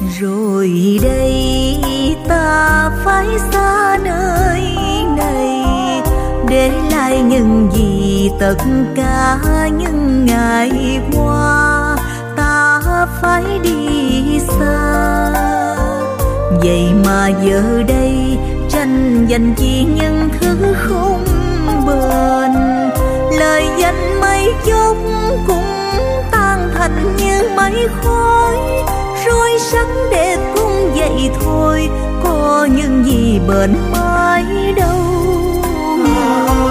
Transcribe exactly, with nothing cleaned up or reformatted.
Rồi đây ta phải xa nơi này, để lại những gì tất cả những ngày qua ta phải đi xa. Vậy mà giờ đây tranh giành chỉ những thứ không bền, lời danh mấy chốc cũng tan thành như mây khói. Rồi sắc đẹp cũng vậy thôi, có những gì bền mãi đâu.